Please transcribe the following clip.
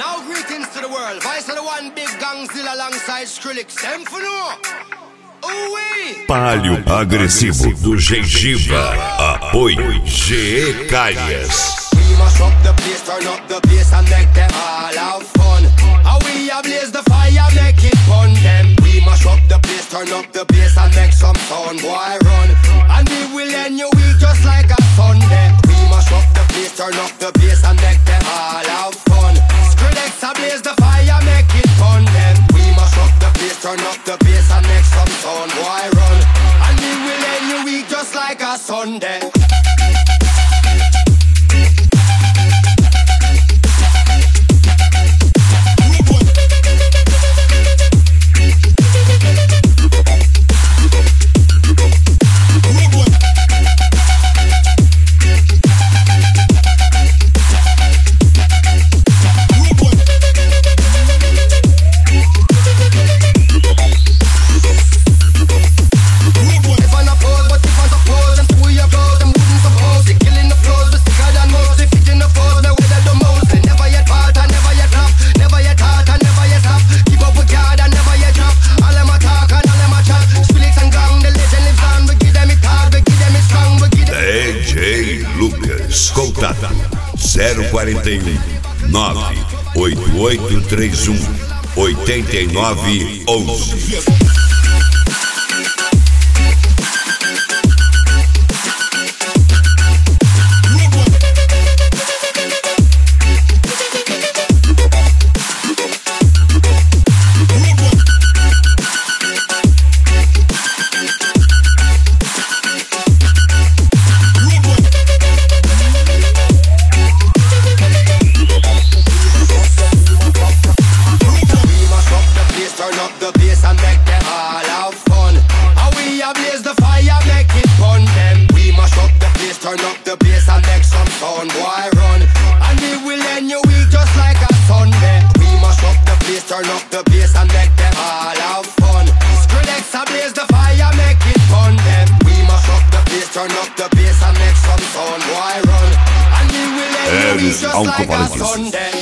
Now greetings to the world. Vice of the one big gangzilla alongside Skrillex. Them for no. Palio agressivo do Gengiva. Apoio GE Calhas. We must up the place, turn up the bass and make them all have fun. How we ablaze the fire, make it fun them. We must up the place, turn up the bass and make some sound, boy run. And we will end your week just like a Sunday. We must up the place, turn up the bass and make them all have fun. Skrillex ablaze the fire, make it fun them. We must up the place, turn up the bass and make some sound, boy run. And we will end your week just like a Sunday. Contato 041 98831 8911. Alcoholics.